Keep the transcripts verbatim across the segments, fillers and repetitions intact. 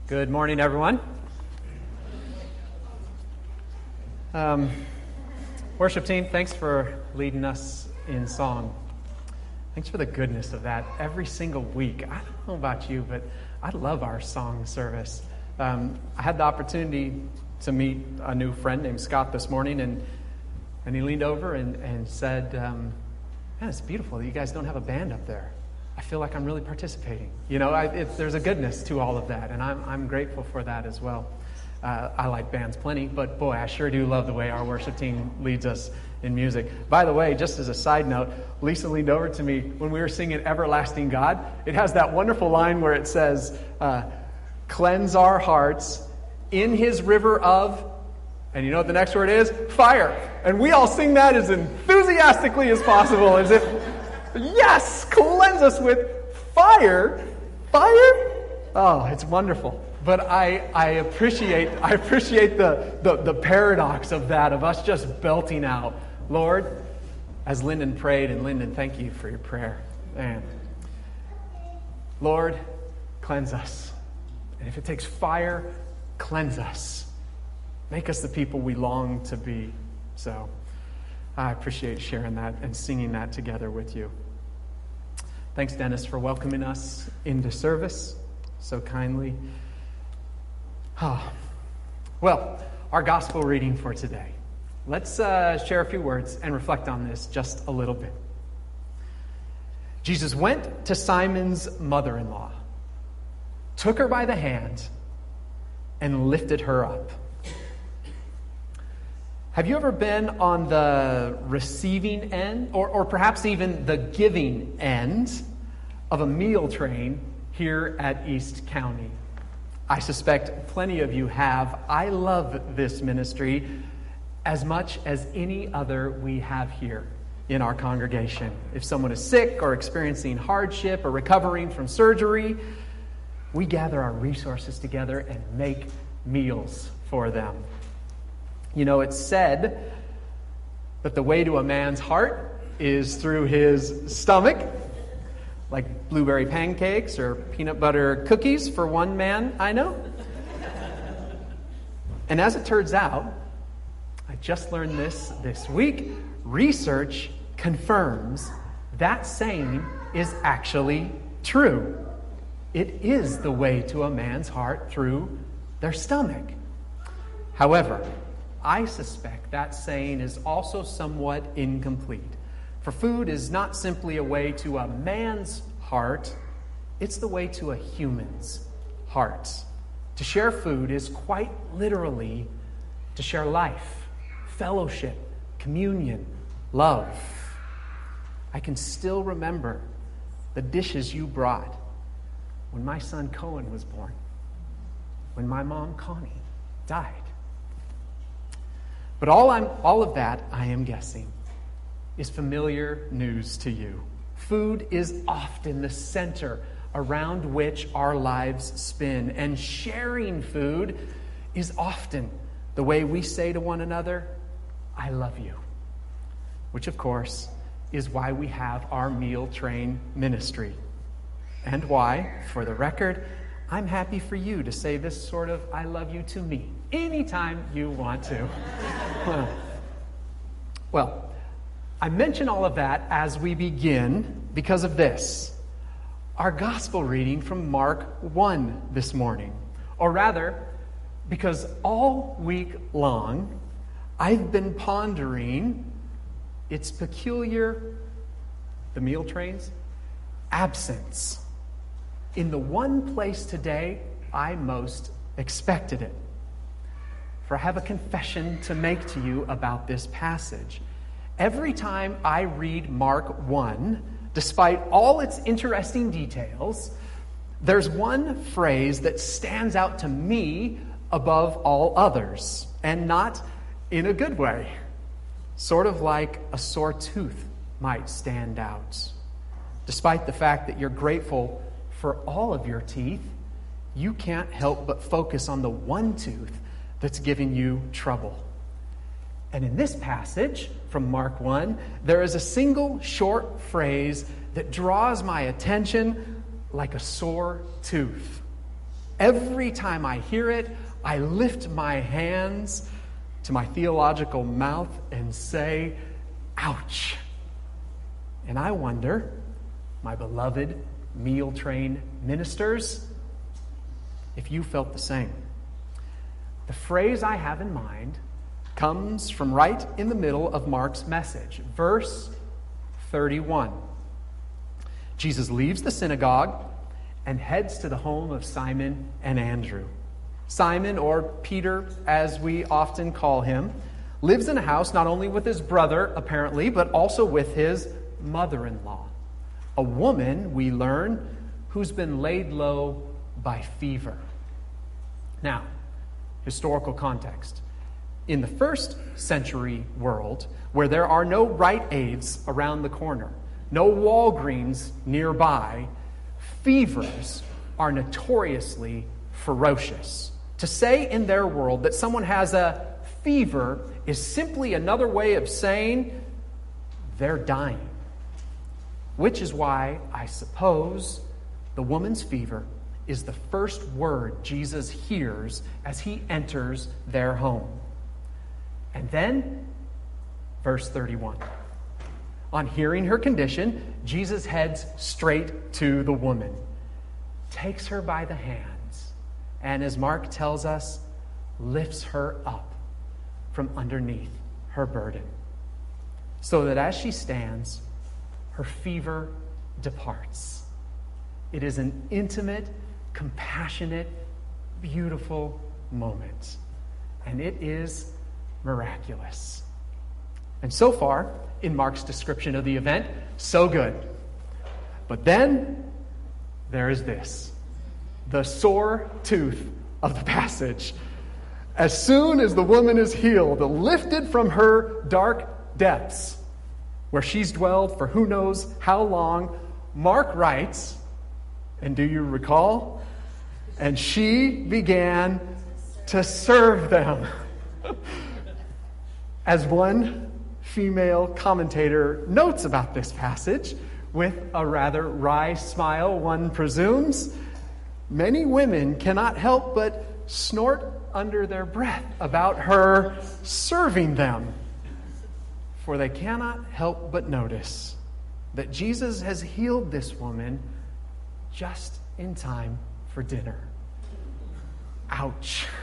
Good morning, everyone. Um, worship team, thanks for leading us in song. Thanks for the goodness of that every single week. I don't know about you, but I love our song service. Um, I had the opportunity to meet a new friend named Scott this morning, and and he leaned over and, and said, um, man, it's beautiful that you guys don't have a band up there. I feel like I'm really participating. You know, I, it, there's a goodness to all of that, and I'm I'm grateful for that as well. Uh, I like bands plenty, but boy, I sure do love the way our worship team leads us in music. By the way, just as a side note, Lisa leaned over to me when we were singing Everlasting God. It has that wonderful line where it says, uh, cleanse our hearts in his river of, and you know what the next word is? Fire. And we all sing that as enthusiastically as possible, as if, yes, cleanse us with fire. Fire? Oh, it's wonderful. But I, I appreciate I appreciate the, the, the paradox of that, of us just belting out, Lord, as Lyndon prayed, and Lyndon, thank you for your prayer. Man. Lord, cleanse us. And if it takes fire, cleanse us. Make us the people we long to be. So I appreciate sharing that and singing that together with you. Thanks, Dennis, for welcoming us into service so kindly. Oh. Well, our gospel reading for today. Let's uh, share a few words and reflect on this just a little bit. Jesus went to Simon's mother-in-law, took her by the hand, and lifted her up. Have you ever been on the receiving end, or, or perhaps even the giving end of a meal train here at East County? I suspect plenty of you have. I love this ministry as much as any other we have here in our congregation. If someone is sick or experiencing hardship or recovering from surgery, we gather our resources together and make meals for them. You know, it's said that the way to a man's heart is through his stomach, like blueberry pancakes or peanut butter cookies for one man I know. And as it turns out, I just learned this this week, research confirms that saying is actually true. It is the way to a man's heart through their stomach. However, I suspect that saying is also somewhat incomplete. For food is not simply a way to a man's heart, it's the way to a human's heart. To share food is quite literally to share life, fellowship, communion, love. I can still remember the dishes you brought when my son Cohen was born, when my mom Connie died. But all I'm all of that, I am guessing, is familiar news to you. Food is often the center around which our lives spin, and sharing food is often the way we say to one another, I love you. Which, of course, is why we have our meal train ministry. And why, for the record, I'm happy for you to say this sort of I love you to me anytime you want to. Well, I mention all of that as we begin because of this. Our gospel reading from Mark one this morning. Or rather, because all week long, I've been pondering its peculiar, the meal trains, absence in the one place today I most expected it. For I have a confession to make to you about this passage. Every time I read Mark one, despite all its interesting details, there's one phrase that stands out to me above all others, and not in a good way. Sort of like a sore tooth might stand out. Despite the fact that you're grateful for all of your teeth, you can't help but focus on the one tooth that's giving you trouble. And in this passage from Mark one, there is a single short phrase that draws my attention like a sore tooth. Every time I hear it, I lift my hands to my theological mouth and say, ouch. And I wonder, my beloved meal train ministers, if you felt the same. The phrase I have in mind comes from right in the middle of Mark's message, verse thirty-one. Jesus leaves the synagogue and heads to the home of Simon and Andrew. Simon, or Peter as we often call him, lives in a house not only with his brother, apparently, but also with his mother-in-law, a woman, we learn, who's been laid low by fever. Now, historical context. In the first century world, where there are no Rite Aids around the corner, no Walgreens nearby, fevers are notoriously ferocious. To say in their world that someone has a fever is simply another way of saying they're dying. Which is why I suppose the woman's fever is the first word Jesus hears as he enters their home. And then, verse thirty-one. On hearing her condition, Jesus heads straight to the woman, takes her by the hands, and as Mark tells us, lifts her up from underneath her burden, so that as she stands, her fever departs. It is an intimate, compassionate, beautiful moment, and it is miraculous. And so far, in Mark's description of the event, so good. But then, there is this, the sore tooth of the passage. As soon as the woman is healed, lifted from her dark depths, where she's dwelled for who knows how long, Mark writes, and do you recall? And she began to serve them. As one female commentator notes about this passage, with a rather wry smile, one presumes, many women cannot help but snort under their breath about her serving them. For they cannot help but notice that Jesus has healed this woman just in time for dinner. Ouch.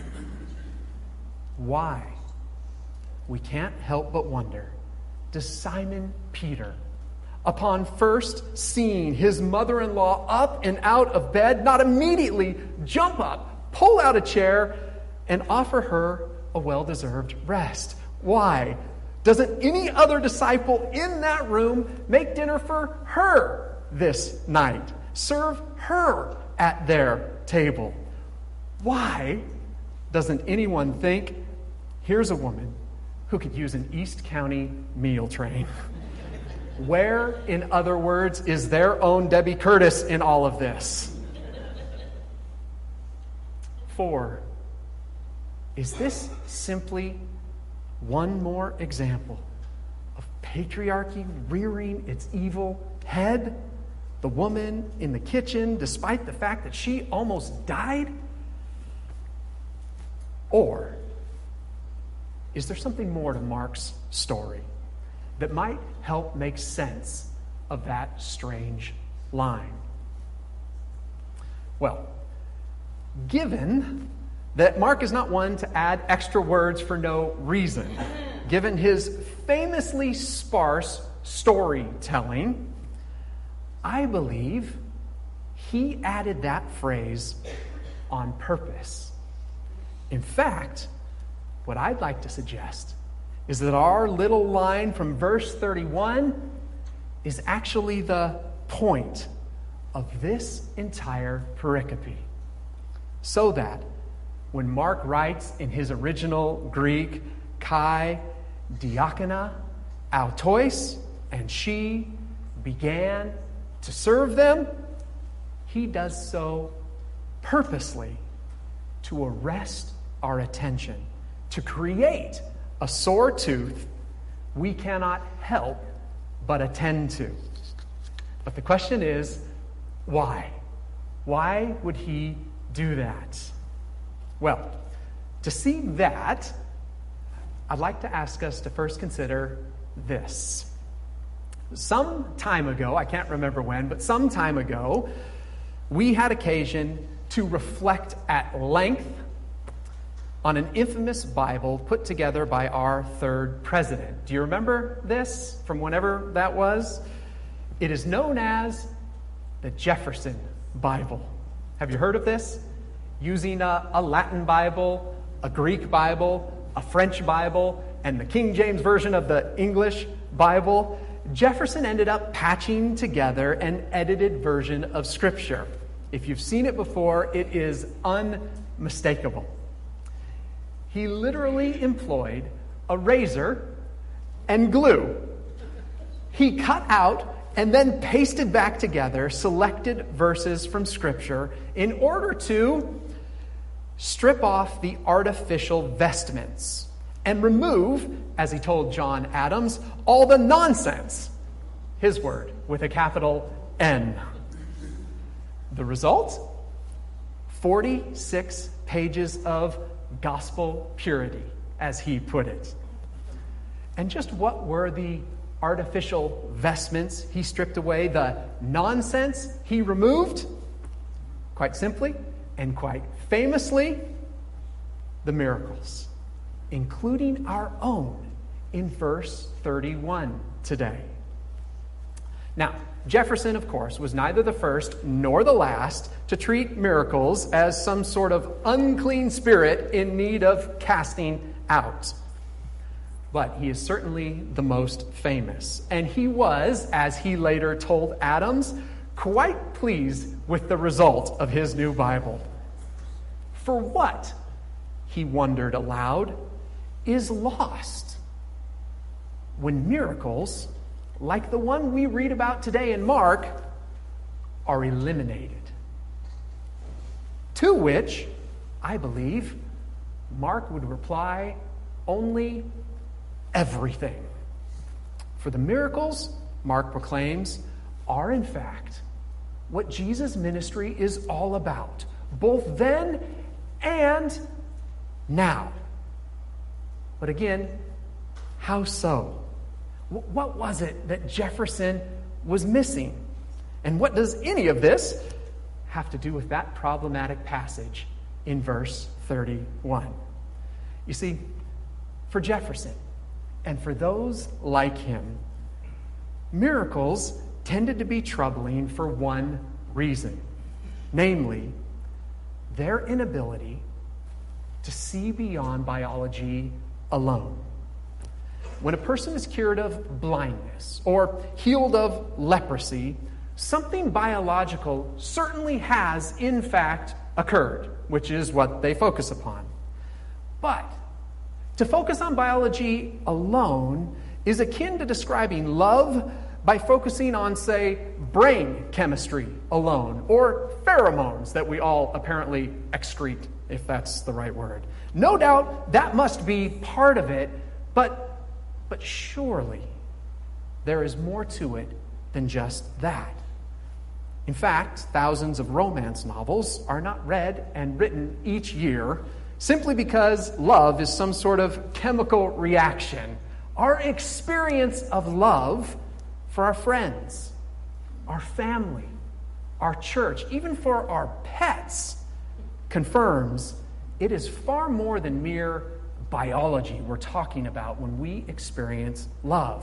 Why? We can't help but wonder, does Simon Peter, upon first seeing his mother-in-law up and out of bed, not immediately jump up, pull out a chair, and offer her a well-deserved rest? Why? Doesn't any other disciple in that room make dinner for her this night? Serve her at their table? Why doesn't anyone think, here's a woman who could use an East County meal train? Where, in other words, is their own Debbie Curtis in all of this? Four, is this simply one more example of patriarchy rearing its evil head? The woman in the kitchen, despite the fact that she almost died? Or is there something more to Mark's story that might help make sense of that strange line? Well, given that Mark is not one to add extra words for no reason, given his famously sparse storytelling, I believe he added that phrase on purpose. In fact, what I'd like to suggest is that our little line from verse thirty-one is actually the point of this entire pericope. So that when Mark writes in his original Greek, kai diakona autois, and she began to serve them, he does so purposely to arrest our attention, to create a sore tooth we cannot help but attend to. But the question is, why? Why would he do that? Well, to see that, I'd like to ask us to first consider this. Some time ago, I can't remember when, but some time ago, we had occasion to reflect at length on an infamous Bible put together by our third president. Do you remember this from whenever that was? It is known as the Jefferson Bible. Have you heard of this? Using a, a Latin Bible, a Greek Bible, a French Bible, and the King James Version of the English Bible, Jefferson ended up patching together an edited version of Scripture. If you've seen it before, it is unmistakable. He literally employed a razor and glue. He cut out and then pasted back together selected verses from Scripture in order to strip off the artificial vestments and remove, as he told John Adams, all the nonsense. His word, with a capital N. The result? forty-six pages of gospel purity, as he put it. And just what were the artificial vestments he stripped away, the nonsense he removed? Quite simply and quite famously, the miracles, including our own in verse thirty-one today. Now, Jefferson, of course, was neither the first nor the last to treat miracles as some sort of unclean spirit in need of casting out. But he is certainly the most famous. And he was, as he later told Adams, quite pleased with the result of his new Bible. For what, he wondered aloud, is lost when miracles, like the one we read about today in Mark, are eliminated? To which, I believe, Mark would reply, only everything. For the miracles, Mark proclaims, are in fact what Jesus' ministry is all about, both then and now. But again, how so? What was it that Jefferson was missing? And what does any of this have to do with that problematic passage in verse thirty-one? You see, for Jefferson, and for those like him, miracles tended to be troubling for one reason, namely, their inability to see beyond biology alone. When a person is cured of blindness or healed of leprosy, something biological certainly has, in fact, occurred, which is what they focus upon. But to focus on biology alone is akin to describing love by focusing on, say, brain chemistry alone, or pheromones that we all apparently excrete, if that's the right word. No doubt that must be part of it, but But surely there is more to it than just that. In fact, thousands of romance novels are not read and written each year simply because love is some sort of chemical reaction. Our experience of love for our friends, our family, our church, even for our pets, confirms it is far more than mere biology we're talking about when we experience love.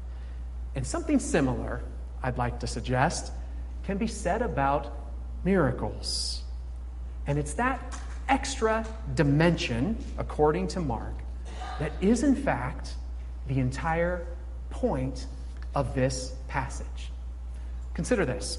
And something similar, I'd like to suggest, can be said about miracles. And it's that extra dimension, according to Mark, that is in fact the entire point of this passage. Consider this.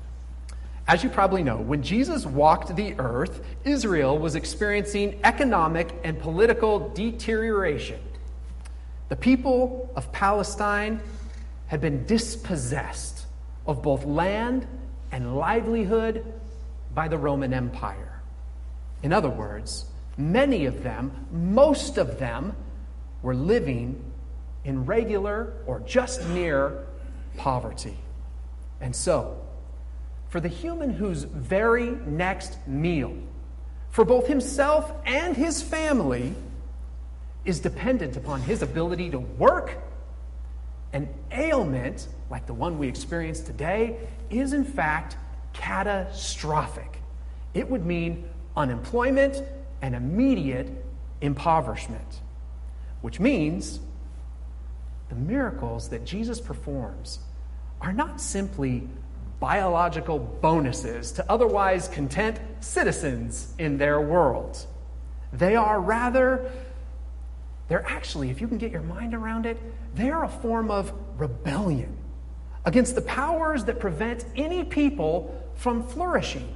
As you probably know, when Jesus walked the earth, Israel was experiencing economic and political deterioration. The people of Palestine had been dispossessed of both land and livelihood by the Roman Empire. In other words, many of them, most of them, were living in regular or just near poverty. And so, for the human whose very next meal for both himself and his family is dependent upon his ability to work. An ailment, like the one we experience today, is in fact catastrophic. It would mean unemployment and immediate impoverishment, which means the miracles that Jesus performs are not simply biological bonuses to otherwise content citizens in their world. They are rather, they're actually, if you can get your mind around it, they're a form of rebellion against the powers that prevent any people from flourishing.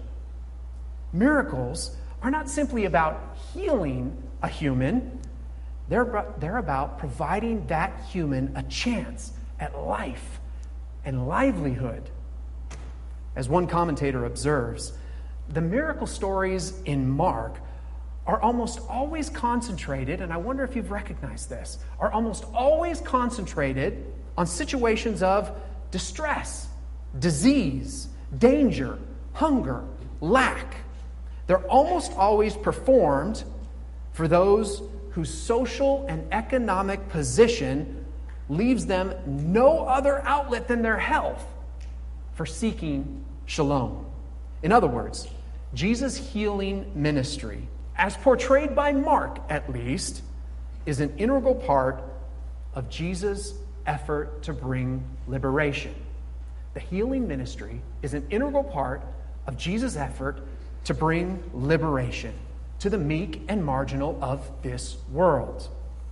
Miracles are not simply about healing a human, they're, they're about providing that human a chance at life and livelihood. As one commentator observes, the miracle stories in Mark are almost always concentrated, and I wonder if you've recognized this, are almost always concentrated on situations of distress, disease, danger, hunger, lack. They're almost always performed for those whose social and economic position leaves them no other outlet than their health for seeking shalom. In other words, Jesus' healing ministry, as portrayed by Mark at least, is an integral part of Jesus' effort to bring liberation. The healing ministry is an integral part of Jesus' effort to bring liberation to the meek and marginal of this world.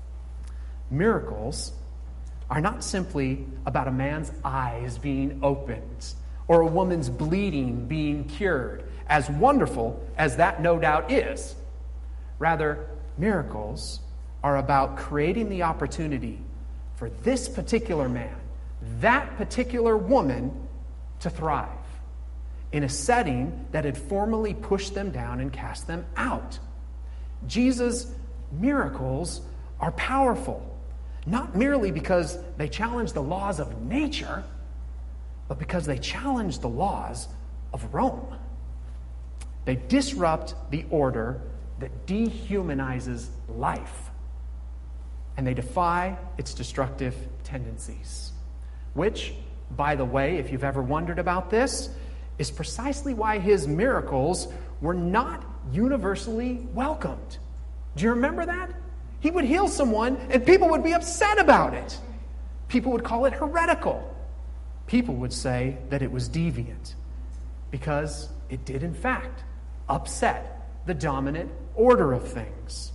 Miracles are not simply about a man's eyes being opened or a woman's bleeding being cured, as wonderful as that no doubt is. Rather, miracles are about creating the opportunity for this particular man, that particular woman, to thrive in a setting that had formerly pushed them down and cast them out. Jesus' miracles are powerful, not merely because they challenge the laws of nature, but because they challenge the laws of Rome. They disrupt the order that dehumanizes life, and they defy its destructive tendencies, which, by the way, if you've ever wondered about this, is precisely why his miracles were not universally welcomed. Do you remember that? He would heal someone and people would be upset about it. People would call it heretical. People would say that it was deviant because it did, in fact, upset the dominant order of things.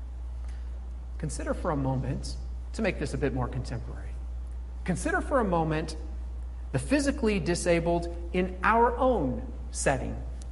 Consider for a moment, to make this a bit more contemporary, consider for a moment the physically disabled in our own setting.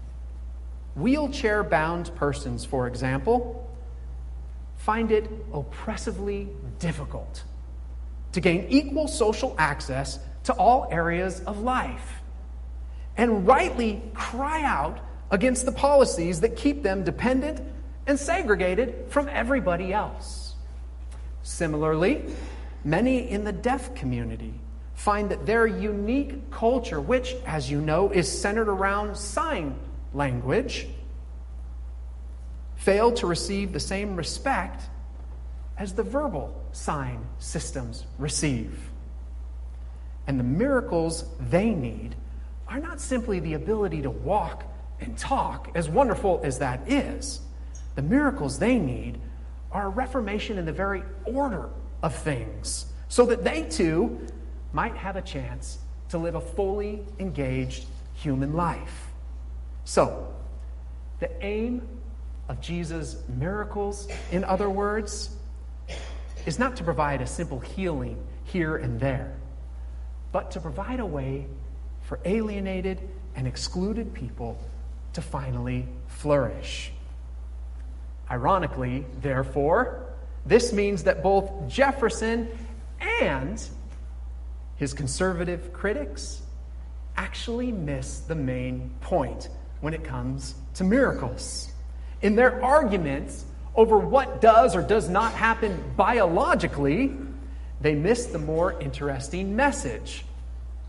Wheelchair-bound persons, for example, find it oppressively difficult to gain equal social access to all areas of life, and rightly cry out against the policies that keep them dependent and segregated from everybody else. Similarly, many in the deaf community find that their unique culture, which, as you know, is centered around sign language, fail to receive the same respect as the verbal sign systems receive. And the miracles they need are not simply the ability to walk and talk, as wonderful as that is. The miracles they need are a reformation in the very order of things, so that they too might have a chance to live a fully engaged human life. So, the aim of Jesus' miracles, in other words, is not to provide a simple healing here and there, but to provide a way for alienated and excluded people to finally flourish. Ironically, therefore, this means that both Jefferson and his conservative critics actually miss the main point when it comes to miracles. In their arguments over what does or does not happen biologically, they miss the more interesting message.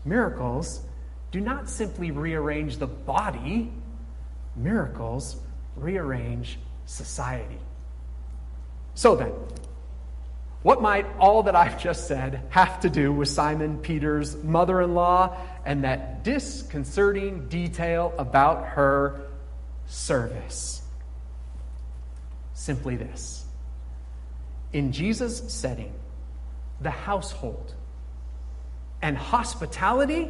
Miracles do not simply rearrange the body. Miracles rearrange society. So then, what might all that I've just said have to do with Simon Peter's mother-in-law and that disconcerting detail about her service? Simply this. In Jesus' setting, the household and hospitality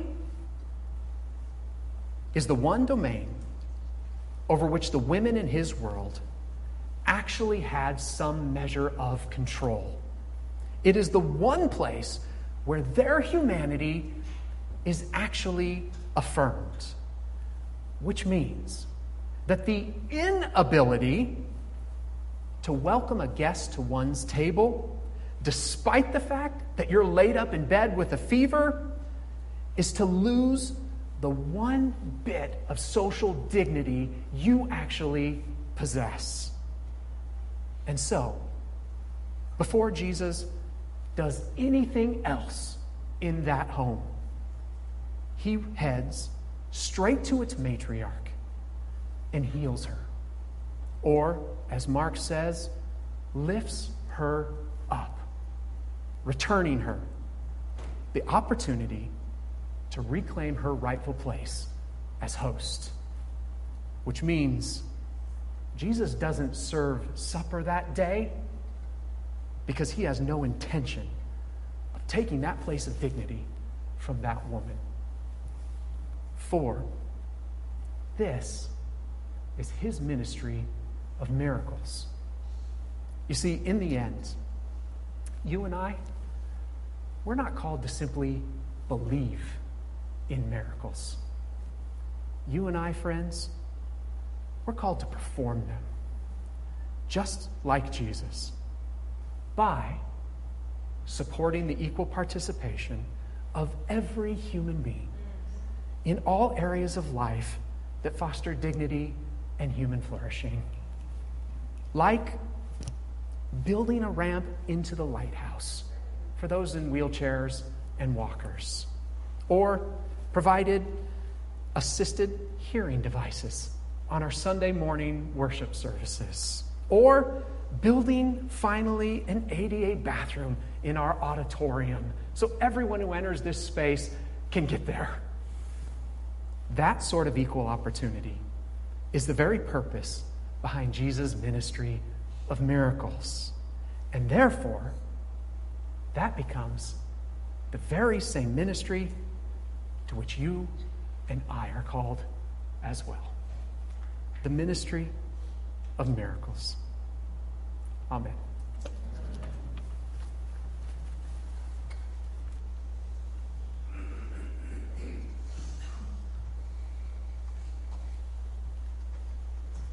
is the one domain over which the women in his world actually had some measure of control. It is the one place where their humanity is actually affirmed, which means that the inability to welcome a guest to one's table, despite the fact that you're laid up in bed with a fever, is to lose the one bit of social dignity you actually possess. And so, before Jesus does anything else in that home, he heads straight to its matriarch and heals her. Or, as Mark says, lifts her up, returning her the opportunity to reclaim her rightful place as host. Which means Jesus doesn't serve supper that day because he has no intention of taking that place of dignity from that woman. For this is his ministry of miracles. You see, in the end, you and I, we're not called to simply believe in miracles. You and I, friends, we're called to perform them, just like Jesus, by supporting the equal participation of every human being in all areas of life that foster dignity and human flourishing. Like building a ramp into the lighthouse for those in wheelchairs and walkers, or provided assisted hearing devices on our Sunday morning worship services, or building finally an A D A bathroom in our auditorium so everyone who enters this space can get there. That sort of equal opportunity is the very purpose behind Jesus' ministry of miracles. And therefore, that becomes the very same ministry to which you and I are called as well. The ministry of miracles. Amen.